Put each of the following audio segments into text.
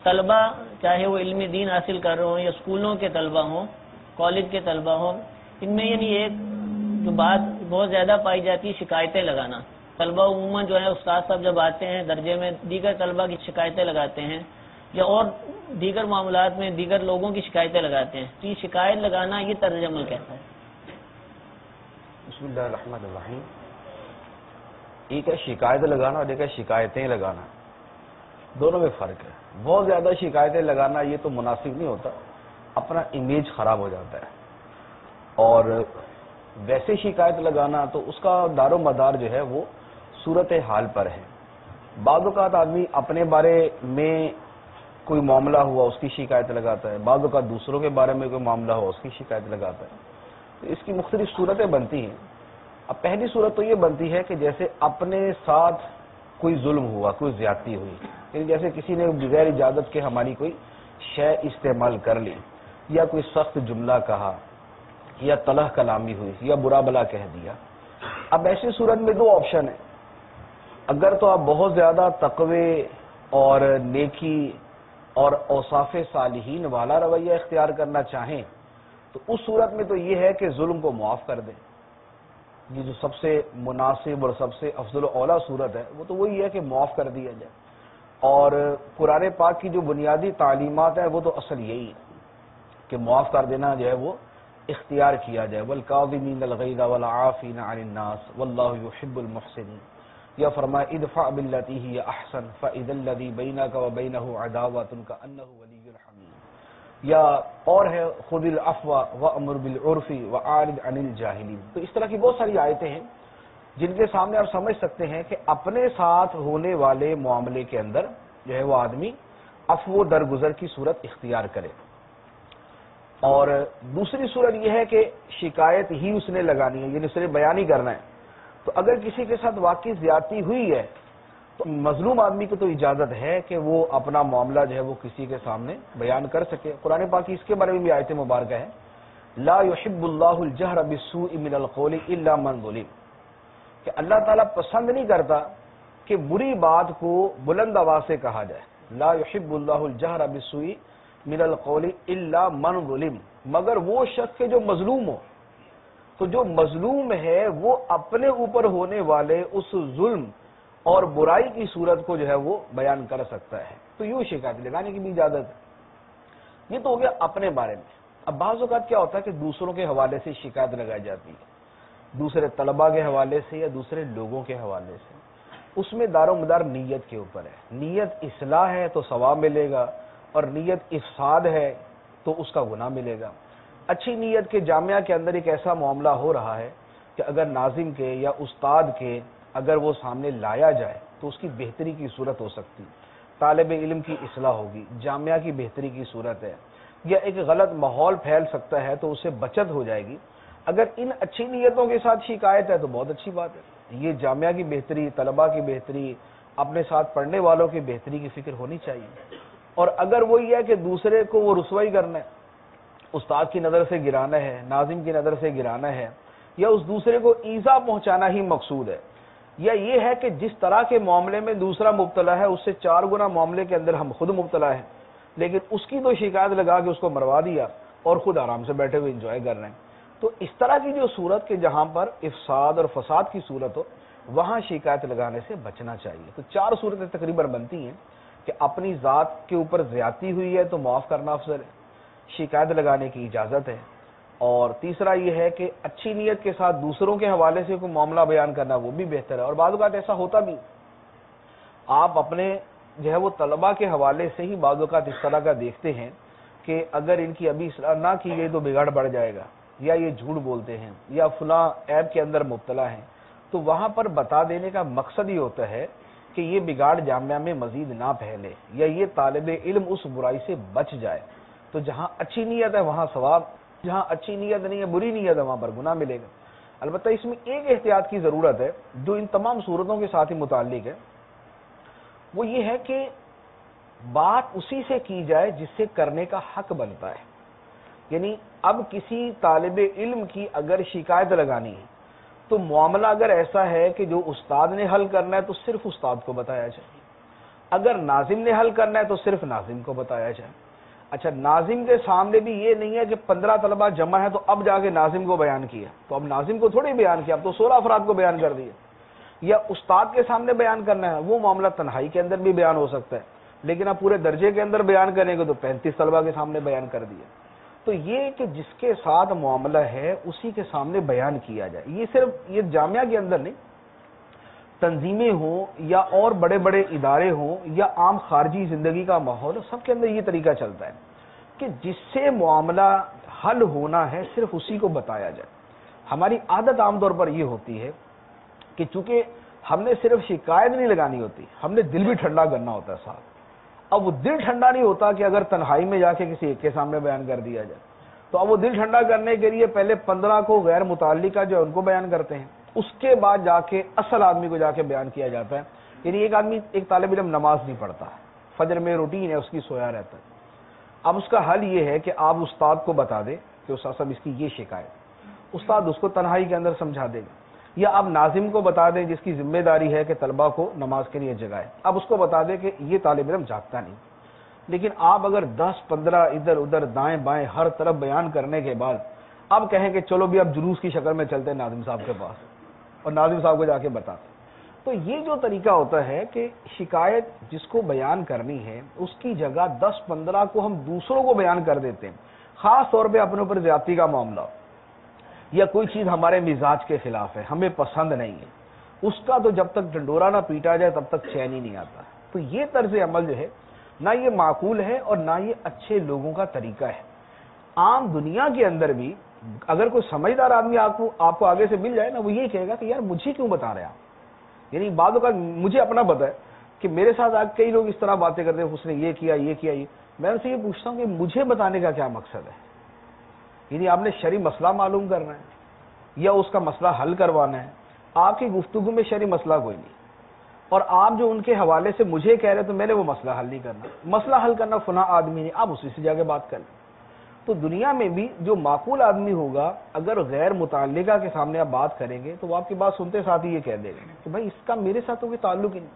طلبہ چاہے وہ علم دین حاصل کر رہے ہوں یا اسکولوں کے طلبہ ہوں، کالج کے طلبہ ہوں، ان میں یعنی ایک جو بات بہت زیادہ پائی جاتی ہے شکایتیں لگانا. طلبہ عموماً جو ہے استاد صاحب جب آتے ہیں درجے میں دیگر طلبہ کی شکایتیں لگاتے ہیں یا اور دیگر معاملات میں دیگر لوگوں کی شکایتیں لگاتے ہیں. تو یہ شکایت لگانا یہ طرز عمل کہتا ہے. بسم اللہ الرحمن الرحیم. ایک ہے شکایت لگانا اور ایک ہے شکایتیں لگانا، دونوں میں فرق ہے. بہت زیادہ شکایتیں لگانا یہ تو مناسب نہیں ہوتا، اپنا امیج خراب ہو جاتا ہے. اور ویسے شکایت لگانا تو اس کا دار و مدار جو ہے وہ صورت حال پر ہے. بعض اوقات آدمی اپنے بارے میں کوئی معاملہ ہوا اس کی شکایت لگاتا ہے، بعض اوقات دوسروں کے بارے میں کوئی معاملہ ہوا اس کی شکایت لگاتا ہے. تو اس کی مختلف صورتیں بنتی ہیں. اب پہلی صورت تو یہ بنتی ہے کہ جیسے اپنے ساتھ کوئی ظلم ہوا، کوئی زیادتی ہوئی، یعنی جیسے کسی نے بغیر اجازت کے ہماری کوئی شے استعمال کر لی، یا کوئی سخت جملہ کہا، یا تلخ کلامی ہوئی، یا برا بلا کہہ دیا. اب ایسی صورت میں دو آپشن ہیں. اگر تو آپ بہت زیادہ تقوی اور نیکی اور اوصاف صالحین والا رویہ اختیار کرنا چاہیں تو اس صورت میں تو یہ ہے کہ ظلم کو معاف کر دیں. یہ جو سب سے مناسب اور سب سے افضل و اعلیٰ صورت ہے وہ تو وہی ہے کہ معاف کر دیا جائے. اور قرآن پاک کی جو بنیادی تعلیمات ہیں وہ تو اصل یہی ہے کہ معاف کر دینا جو ہے وہ اختیار کیا جائے. والکاظمین الغیظ والعافین عن الناس واللہ یحب المحسنین. یا فرمایا ادفع باللتی ہی احسن فاذا الذی بینک وبینہ عداوۃ کأنہ ولی حمیم. یا اور ہے خذ العفو وامر بالعرف واعرض عن الجاہلین. تو اس طرح کی بہت ساری آیتیں ہیں جن کے سامنے آپ سمجھ سکتے ہیں کہ اپنے ساتھ ہونے والے معاملے کے اندر جو ہے وہ آدمی عفو درگزر کی صورت اختیار کرے. اور دوسری صورت یہ ہے کہ شکایت ہی اس نے لگانی ہے، یعنی اس نے بیان ہی کرنا ہے. تو اگر کسی کے ساتھ واقعی زیادتی ہوئی ہے تو مظلوم آدمی کو تو اجازت ہے کہ وہ اپنا معاملہ جو ہے وہ کسی کے سامنے بیان کر سکے. قرآن پاک کی اس کے بارے میں بھی آیت مبارکہ ہے لا يحب اللہ الجہر بالسوء من القول الا من ظلم، کہ اللہ تعالیٰ پسند نہیں کرتا کہ بری بات کو بلند آواز سے کہا جائے. لا يحب اللہ الجہر بالسوء من القول الا من ظلم، مگر وہ شخص کے جو مظلوم ہو. تو جو مظلوم ہے وہ اپنے اوپر ہونے والے اس ظلم اور برائی کی صورت کو جو ہے وہ بیان کر سکتا ہے. تو یوں شکایت لگانے کی بھی اجازت ہے. یہ تو ہو گیا اپنے بارے میں. اب بعض اوقات کیا ہوتا ہے کہ دوسروں کے حوالے سے شکایت لگائی جاتی ہے، دوسرے طلباء کے حوالے سے یا دوسرے لوگوں کے حوالے سے. اس میں دار و مدار نیت کے اوپر ہے. نیت اصلاح ہے تو ثواب ملے گا، اور نیت افساد ہے تو اس کا گناہ ملے گا. اچھی نیت کے جامعہ کے اندر ایک ایسا معاملہ ہو رہا ہے کہ اگر ناظم کے یا استاد کے اگر وہ سامنے لایا جائے تو اس کی بہتری کی صورت ہو سکتی، طالب علم کی اصلاح ہوگی، جامعہ کی بہتری کی صورت ہے، یا ایک غلط ماحول پھیل سکتا ہے تو اسے بچت ہو جائے گی. اگر ان اچھی نیتوں کے ساتھ شکایت ہے تو بہت اچھی بات ہے. یہ جامعہ کی بہتری، طلباء کی بہتری، اپنے ساتھ پڑھنے والوں کی بہتری کی فکر ہونی چاہیے. اور اگر وہی ہے کہ دوسرے کو وہ رسوائی کرنا ہے، استاد کی نظر سے گرانا ہے، ناظم کی نظر سے گرانا ہے، یا اس دوسرے کو ایذا پہنچانا ہی مقصود ہے، یا یہ ہے کہ جس طرح کے معاملے میں دوسرا مبتلا ہے اس سے 4 گنا معاملے کے اندر ہم خود مبتلا ہیں، لیکن اس کی تو شکایت لگا کے اس کو مروا دیا اور خود آرام سے بیٹھے ہوئے انجوائے کر رہے ہیں. تو اس طرح کی جو صورت کہ جہاں پر افساد اور فساد کی صورت ہو وہاں شکایت لگانے سے بچنا چاہیے. تو 4 صورتیں تقریباً بنتی ہیں کہ اپنی ذات کے اوپر زیادتی ہوئی ہے تو معاف کرنا افضل ہے، شکایت لگانے کی اجازت ہے، اور تیسرا یہ ہے کہ اچھی نیت کے ساتھ دوسروں کے حوالے سے کوئی معاملہ بیان کرنا وہ بھی بہتر ہے. اور بعض اوقات ایسا ہوتا بھی، آپ اپنے جو ہے وہ طلباء کے حوالے سے ہی بعض اوقات اس طرح کا دیکھتے ہیں کہ اگر ان کی ابھی اصلاح نہ کی گئی تو بگاڑ بڑھ جائے گا، یا یہ جھوٹ بولتے ہیں یا فلاں عیب کے اندر مبتلا ہیں. تو وہاں پر بتا دینے کا مقصد ہی ہوتا ہے کہ یہ بگاڑ جامعہ میں مزید نہ پھیلے، یا یہ طالب علم اس برائی سے بچ جائے. تو جہاں اچھی نیت ہے وہاں ثواب، جہاں اچھی نیت نہیں ہے، بری نیت ہے، وہاں پر گناہ ملے گا. البتہ اس میں ایک احتیاط کی ضرورت ہے جو ان تمام صورتوں کے ساتھ ہی متعلق ہے، وہ یہ ہے کہ بات اسی سے کی جائے جس سے کرنے کا حق بنتا ہے. یعنی اب کسی طالب علم کی اگر شکایت لگانی ہے تو معاملہ اگر ایسا ہے کہ جو استاد نے حل کرنا ہے تو صرف استاد کو بتایا جائے، اگر ناظم نے حل کرنا ہے تو صرف ناظم کو بتایا جائے. اچھا ناظم کے سامنے بھی یہ نہیں ہے کہ 15 طلبہ جمع ہے تو اب جا کے ناظم کو بیان کیا, تو اب ناظم کو تھوڑی بیان کیا, اب تو 16 افراد کو بیان کر دیا. یا استاد کے سامنے بیان کرنا ہے, وہ معاملہ تنہائی کے اندر بھی بیان ہو سکتا ہے, لیکن اب پورے درجے کے اندر بیان کریں گے تو 35 طلبہ کے سامنے بیان کر دیا. تو یہ کہ جس کے ساتھ معاملہ ہے اسی کے سامنے بیان کیا جائے. یہ صرف یہ جامعہ کے اندر نہیں, تنظیمیں ہوں یا اور بڑے بڑے ادارے ہوں یا عام خارجی زندگی کا ماحول, سب کے اندر یہ طریقہ چلتا ہے کہ جس سے معاملہ حل ہونا ہے صرف اسی کو بتایا جائے. ہماری عادت عام طور پر یہ ہوتی ہے کہ چونکہ ہم نے صرف شکایت نہیں لگانی ہوتی, ہم نے دل بھی ٹھنڈا کرنا ہوتا ہے ساتھ. اب وہ دل ٹھنڈا نہیں ہوتا کہ اگر تنہائی میں جا کے کسی ایک کے سامنے بیان کر دیا جائے, تو اب وہ دل ٹھنڈا کرنے کے لیے پہلے 15 کو غیر متعلقہ جو ان کو بیان کرتے ہیں, اس کے بعد جا کے اصل آدمی کو جا کے بیان کیا جاتا ہے. یعنی ایک آدمی, ایک طالب علم نماز نہیں پڑھتا, فجر میں روٹین ہے اس کی, سویا رہتا ہے. اب اس کا حل یہ ہے کہ آپ استاد کو بتا دیں کہ استاد صاحب اس کی یہ شکایت, استاد اس کو تنہائی کے اندر سمجھا دے گا. یا آپ ناظم کو بتا دیں جس کی ذمہ داری ہے کہ طلبہ کو نماز کے لیے جگائے, اب اس کو بتا دیں کہ یہ طالب علم جاگتا نہیں. لیکن آپ اگر 10-15 ادھر ادھر دائیں بائیں ہر طرف بیان کرنے کے بعد اب کہیں کہ چلو بھی اب جلوس کی شکل میں چلتے ہیں ناظم صاحب کے پاس اور ناظم صاحب کو جا کے بتاتے, تو یہ جو طریقہ ہوتا ہے کہ شکایت جس کو بیان کرنی ہے اس کی جگہ 10-15 کو ہم دوسروں کو بیان کر دیتے ہیں. خاص طور پہ اپنے اوپر زیادتی کا معاملہ یا کوئی چیز ہمارے مزاج کے خلاف ہے, ہمیں پسند نہیں ہے, اس کا تو جب تک ڈنڈورا نہ پیٹا جائے تب تک چین ہی نہیں آتا. تو یہ طرز عمل جو ہے نہ یہ معقول ہے اور نہ یہ اچھے لوگوں کا طریقہ ہے. عام دنیا کے اندر بھی اگر کوئی سمجھدار آدمی آپ کو آگے سے مل جائے نا, وہ یہی کہے گا کہ یار مجھے کیوں بتا رہے آپ. یعنی بعض اوقات مجھے اپنا پتہ ہے کہ میرے ساتھ آج کئی لوگ اس طرح باتیں کرتے ہیں, اس نے یہ کیا یہ کیا, میں ان سے یہ پوچھتا ہوں کہ مجھے بتانے کا کیا مقصد ہے. یعنی آپ نے شرعی مسئلہ معلوم کرنا ہے یا اس کا مسئلہ حل کروانا ہے. آپ کی گفتگو میں شرعی مسئلہ کوئی نہیں, اور آپ جو ان کے حوالے سے مجھے کہہ رہے تو میں نے وہ مسئلہ حل نہیں کرنا. مسئلہ حل کرنا فلاں آدمی نے, آپ اسی سے جا کے بات کر لیں. تو دنیا میں بھی جو معقول آدمی ہوگا اگر غیر متعلقہ کے سامنے آپ بات کریں گے تو وہ آپ کی بات سنتے ساتھ ہی یہ کہہ دے گا کہ بھائی اس کا میرے ساتھ کوئی تعلق ہی نہیں.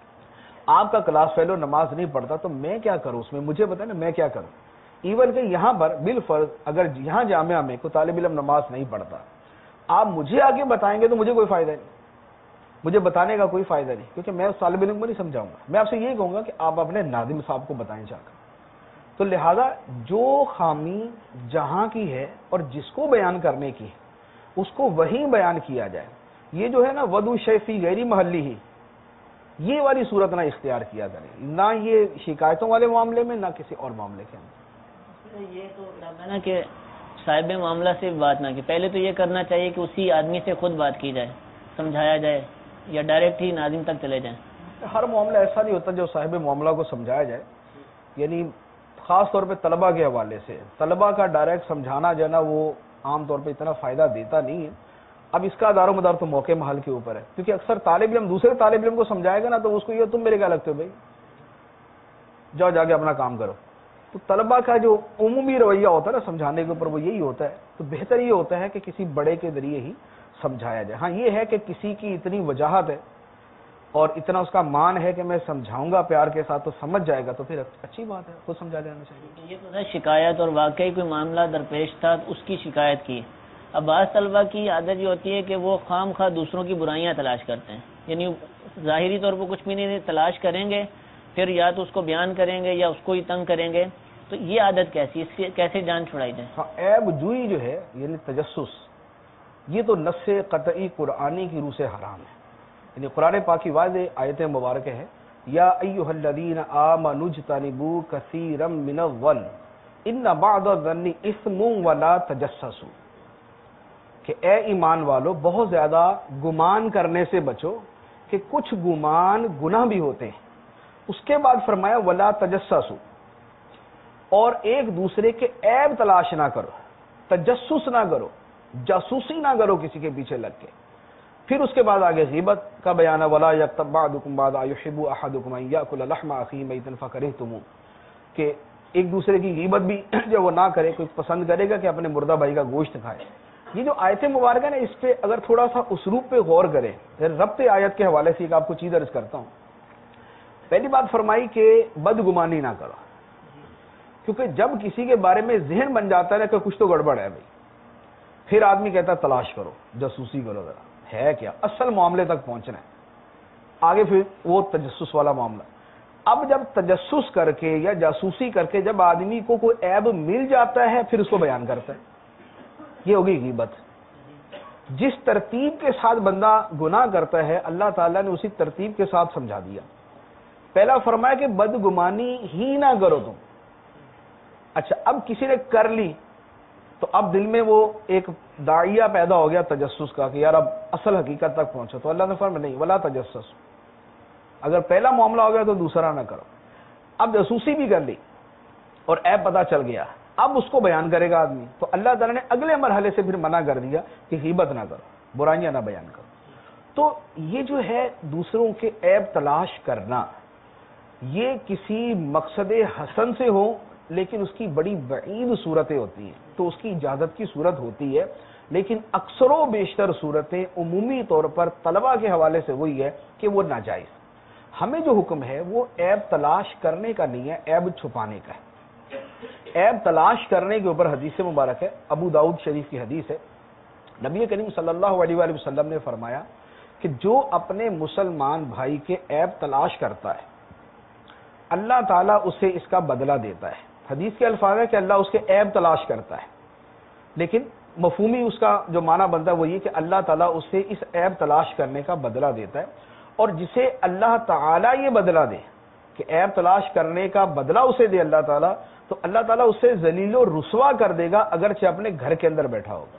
آپ کا کلاس فیلو نماز نہیں پڑھتا تو میں کیا کروں اس میں, مجھے بتائیں نا میں کیا کروں. ایون کہ یہاں پر بالفرض اگر یہاں جامعہ میں کوئی طالب علم نماز نہیں پڑھتا, آپ مجھے آگے بتائیں گے تو مجھے کوئی فائدہ نہیں, مجھے بتانے کا کوئی فائدہ نہیں, کیونکہ میں اس طالب علم کو نہیں سمجھاؤں گا. میں آپ سے یہی کہوں گا کہ آپ اپنے ناظم صاحب کو بتائیں جا کر. تو لہذا جو خامی جہاں کی ہے اور جس کو بیان کرنے کی ہے اس کو وہی بیان کیا جائے. یہ جو ہے نا وضو شیفی غیری محلی ہی, یہ والی صورت نہ اختیار کیا کریں, نہ یہ شکایتوں والے معاملے میں نہ کسی اور معاملے کے اندر. یہ تو ہے نا کہ صاحب معاملہ سے بات نہ کی, پہلے تو یہ کرنا چاہیے کہ اسی آدمی سے خود بات کی جائے, سمجھایا جائے, یا ڈائریکٹ ہی ناظم تک چلے جائیں. ہر معاملہ ایسا نہیں ہوتا جو صاحب معاملہ کو سمجھایا جائے. یعنی خاص طور پہ طلبہ کے حوالے سے طلبہ کا ڈائریکٹ سمجھانا جو ہے نا وہ عام طور پہ اتنا فائدہ دیتا نہیں ہے. اب اس کا دار و مدار تو موقع محل کے اوپر ہے, کیونکہ اکثر طالب علم دوسرے طالب علم کو سمجھائے گا نا تو اس کو یہ تم میرے کیا لگتے ہو بھائی, جاؤ جا کے اپنا کام کرو. تو طلبہ کا جو عمومی رویہ ہوتا ہے نا سمجھانے کے اوپر وہ یہی ہوتا ہے. تو بہتر یہ ہوتا ہے کہ کسی بڑے کے ذریعے ہی سمجھایا جائے. ہاں یہ ہے کہ کسی کی اتنی وجاہت ہے اور اتنا اس کا مان ہے کہ میں سمجھاؤں گا پیار کے ساتھ تو سمجھ جائے گا, تو پھر اچھی بات ہے, خود سمجھا لینا چاہیے. یہ تو ہے شکایت, اور واقعی کوئی معاملہ درپیش تھا اس کی شکایت کی. اب بعض طلبہ کی عادت یہ ہوتی ہے کہ وہ خام خواہ دوسروں کی برائیاں تلاش کرتے ہیں. یعنی ظاہری طور پر کچھ بھی نہیں تلاش کریں گے, پھر یا تو اس کو بیان کریں گے یا اس کو ہی تنگ کریں گے. تو یہ عادت کیسی, اس سے کیسے جان چھڑائی جائے؟ ہاں, عیب جوئی جو ہے یعنی تجسس, یہ تو نص قطعی قرآنی کی روح سے حرام ہے. یعنی قرآن پاک کی واضح آیت مبارکہ ہے, یا ایھا الذین آمنوا اجتنبوا کثیرا من الظن ان بعض الظن اثم ولا تجسسوا, کہ اے ایمان والو بہت زیادہ گمان کرنے سے بچو کہ کچھ گمان گناہ بھی ہوتے ہیں. اس کے بعد فرمایا ولا تجسسوا, اور ایک دوسرے کے عیب تلاش نہ کرو, تجسس نہ کرو, جاسوسی نہ کرو کسی کے پیچھے لگ کے. پھر اس کے بعد آگے غیبت کا بیان ہے, ولا یغتب بعضکم بعضا یحب احدکم ان یاکل لحم اخیہ میتا فکرہتموہ, کہ ایک دوسرے کی غیبت بھی جو وہ نہ کرے. کوئی پسند کرے گا کہ اپنے مردہ بھائی کا گوشت کھائے. یہ جو آیت مبارکہ نا اس پہ اگر تھوڑا سا اسلوب پہ غور کرے, ربط آیت کے حوالے سے ایک آپ کو چیز عرض کرتا ہوں. پہلی بات فرمائی کہ بدگمانی نہ کرو، کیونکہ جب کسی کے بارے میں ذہن بن جاتا ہے نا کہ کچھ تو گڑبڑ ہے بھائی، پھر آدمی کہتا ہے تلاش کرو، جاسوسی کرو، ذرا ہے کیا، اصل معاملے تک پہنچنا ہے، آگے پھر وہ تجسس والا معاملہ۔ اب جب تجسس کر کے یا جاسوسی کر کے جب آدمی کو کوئی عیب مل جاتا ہے پھر اس کو بیان کرتا ہے، یہ ہوگی غیبت۔ جس ترتیب کے ساتھ بندہ گناہ کرتا ہے اللہ تعالیٰ نے اسی ترتیب کے ساتھ سمجھا دیا۔ پہلا فرمایا کہ بدگمانی ہی نہ کرو تم۔ اچھا، اب کسی نے کر لی تو اب دل میں وہ ایک داعیہ پیدا ہو گیا تجسس کا کہ یار اب اصل حقیقت تک پہنچو، تو اللہ نے فرمایا نہیں، ولا تجسس، اگر پہلا معاملہ ہو گیا تو دوسرا نہ کرو۔ اب جاسوسی بھی کر لی اور عیب پتہ چل گیا، اب اس کو بیان کرے گا آدمی، تو اللہ تعالیٰ نے اگلے مرحلے سے پھر منع کر دیا کہ غیبت نہ کرو، برائیاں نہ بیان کرو۔ تو یہ جو ہے دوسروں کے عیب تلاش کرنا، یہ کسی مقصد حسن سے ہو لیکن اس کی بڑی بعید صورتیں ہوتی ہیں، تو اس کی اجازت کی صورت ہوتی ہے، لیکن اکثر و بیشتر صورتیں عمومی طور پر طلباء کے حوالے سے وہی ہے کہ وہ ناجائز۔ ہمیں جو حکم ہے وہ عیب تلاش کرنے کا نہیں ہے، عیب چھپانے کا ہے۔ عیب تلاش کرنے کے اوپر حدیث مبارک ہے، ابو داؤد شریف کی حدیث ہے، نبی کریم صلی اللہ علیہ وآلہ وسلم نے فرمایا کہ جو اپنے مسلمان بھائی کے عیب تلاش کرتا ہے اللہ تعالیٰ اسے اس کا بدلہ دیتا ہے۔ حدیث کے الفاظ ہے کہ اللہ اس کے عیب تلاش کرتا ہے، لیکن مفہومی اس کا جو معنی بنتا ہے وہ یہ کہ اللہ تعالیٰ اسے اس عیب تلاش کرنے کا بدلہ دیتا ہے، اور جسے اللہ تعالیٰ یہ بدلہ دے کہ عیب تلاش کرنے کا بدلہ اسے دے اللہ تعالیٰ، تو اللہ تعالیٰ اسے ذلیل و رسوا کر دے گا اگرچہ اپنے گھر کے اندر بیٹھا ہوگا۔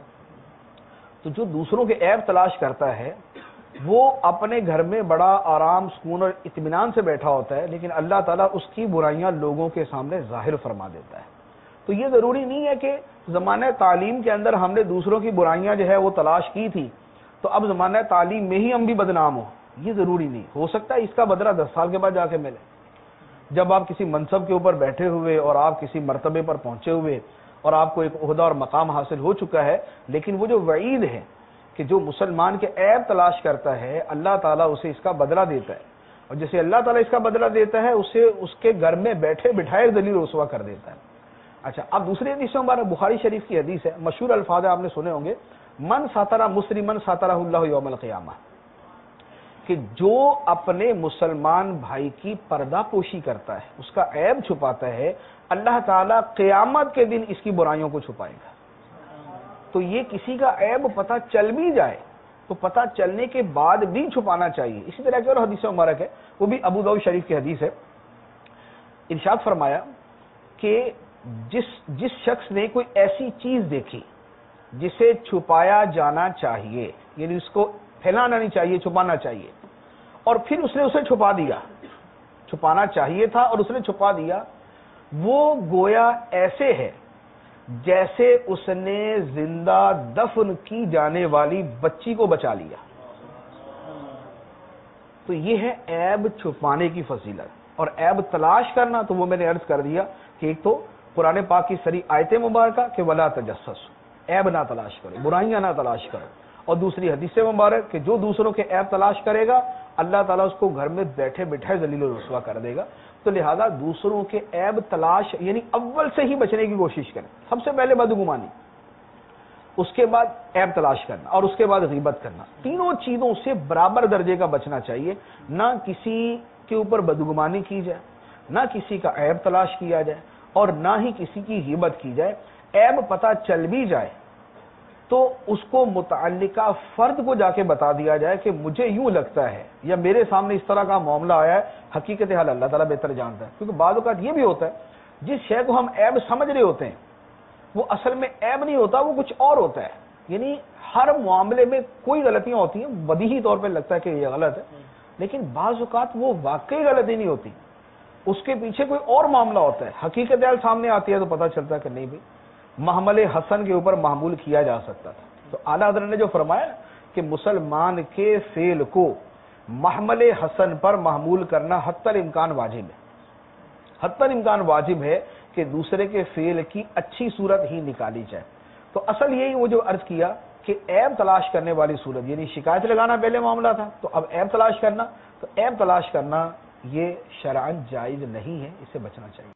تو جو دوسروں کے عیب تلاش کرتا ہے وہ اپنے گھر میں بڑا آرام سکون اور اطمینان سے بیٹھا ہوتا ہے، لیکن اللہ تعالیٰ اس کی برائیاں لوگوں کے سامنے ظاہر فرما دیتا ہے۔ تو یہ ضروری نہیں ہے کہ زمانہ تعلیم کے اندر ہم نے دوسروں کی برائیاں جو ہے وہ تلاش کی تھی تو اب زمانہ تعلیم میں ہی ہم بھی بدنام ہوں، یہ ضروری نہیں۔ ہو سکتا ہے اس کا بدلہ 10 سال کے بعد جا کے ملے، جب آپ کسی منصب کے اوپر بیٹھے ہوئے اور آپ کسی مرتبے پر پہنچے ہوئے اور آپ کو ایک عہدہ اور مقام حاصل ہو چکا ہے، لیکن وہ جو وعید ہے کہ جو مسلمان کے عیب تلاش کرتا ہے اللہ تعالیٰ اسے اس کا بدلہ دیتا ہے، اور جسے اللہ تعالیٰ اس کا بدلہ دیتا ہے اسے اس کے گھر میں بیٹھے بٹھائے ذلیل و رسوا کر دیتا ہے۔ اچھا، اب دوسری حدیث مبارک بخاری شریف کی حدیث ہے، مشہور الفاظ آپ نے سنے ہوں گے، من ساتر مسلمن ساترہ اللہ یوم القیامہ، کہ جو اپنے مسلمان بھائی کی پردہ پوشی کرتا ہے، اس کا عیب چھپاتا ہے، اللہ تعالیٰ قیامت کے دن اس کی برائیوں کو چھپائے گا۔ تو یہ کسی کا عیب پتہ چل بھی جائے تو پتہ چلنے کے بعد بھی چھپانا چاہیے۔ اسی طرح کی اور حدیث مبارک ہے، وہ بھی ابو داؤد شریف کی حدیث ہے، ارشاد فرمایا کہ جس شخص نے کوئی ایسی چیز دیکھی جسے چھپایا جانا چاہیے، یعنی اس کو پھیلانا نہیں چاہیے، چھپانا چاہیے، اور پھر اس نے اسے چھپا دیا، چھپانا چاہیے تھا اور اس نے چھپا دیا، وہ گویا ایسے ہے جیسے اس نے زندہ دفن کی جانے والی بچی کو بچا لیا۔ تو یہ ہے عیب چھپانے کی فضیلت۔ اور عیب تلاش کرنا تو وہ میں نے عرض کر دیا کہ ایک تو قرآن پاک کی سری آیت مبارکہ کہ ولا تجسس، عیب نہ تلاش کرو، برائیاں نہ تلاش کرو، اور دوسری حدیث مبارک کہ جو دوسروں کے عیب تلاش کرے گا اللہ تعالیٰ اس کو گھر میں بیٹھے بٹھائے ذلیل و رسوا کر دے گا۔ تو لہذا دوسروں کے عیب تلاش یعنی اول سے ہی بچنے کی کوشش کریں۔ سب سے پہلے بدگمانی، اس کے بعد عیب تلاش کرنا، اور اس کے بعد غیبت کرنا، تینوں چیزوں سے برابر درجے کا بچنا چاہیے۔ نہ کسی کے اوپر بدگمانی کی جائے، نہ کسی کا عیب تلاش کیا جائے، اور نہ ہی کسی کی غیبت کی جائے۔ عیب پتہ چل بھی جائے تو اس کو متعلقہ فرد کو جا کے بتا دیا جائے کہ مجھے یوں لگتا ہے یا میرے سامنے اس طرح کا معاملہ آیا ہے، حقیقت حال اللہ تعالیٰ بہتر جانتا ہے۔ کیونکہ بعض اوقات یہ بھی ہوتا ہے جس شے کو ہم عیب سمجھ رہے ہوتے ہیں وہ اصل میں عیب نہیں ہوتا، وہ کچھ اور ہوتا ہے۔ یعنی ہر معاملے میں کوئی غلطیاں ہوتی ہیں، بدیہی طور پہ لگتا ہے کہ یہ غلط ہے، لیکن بعض اوقات وہ واقعی غلطی نہیں ہوتی، اس کے پیچھے کوئی اور معاملہ ہوتا ہے، حقیقت حال سامنے آتی ہے تو پتہ چلتا ہے کہ نہیں بھائی محمل حسن کے اوپر محمول کیا جا سکتا تھا۔ تو اعلیٰ حضرت نے جو فرمایا کہ مسلمان کے فعل کو محمل حسن پر محمول کرنا حتی الامکان واجب ہے، حتی الامکان واجب ہے کہ دوسرے کے فعل کی اچھی صورت ہی نکالی جائے۔ تو اصل یہی وہ جو عرض کیا کہ عیب تلاش کرنے والی صورت، یعنی شکایت لگانا پہلے معاملہ تھا، تو اب عیب تلاش کرنا، تو عیب تلاش کرنا یہ شرعاً جائز نہیں ہے، اس سے بچنا چاہیے۔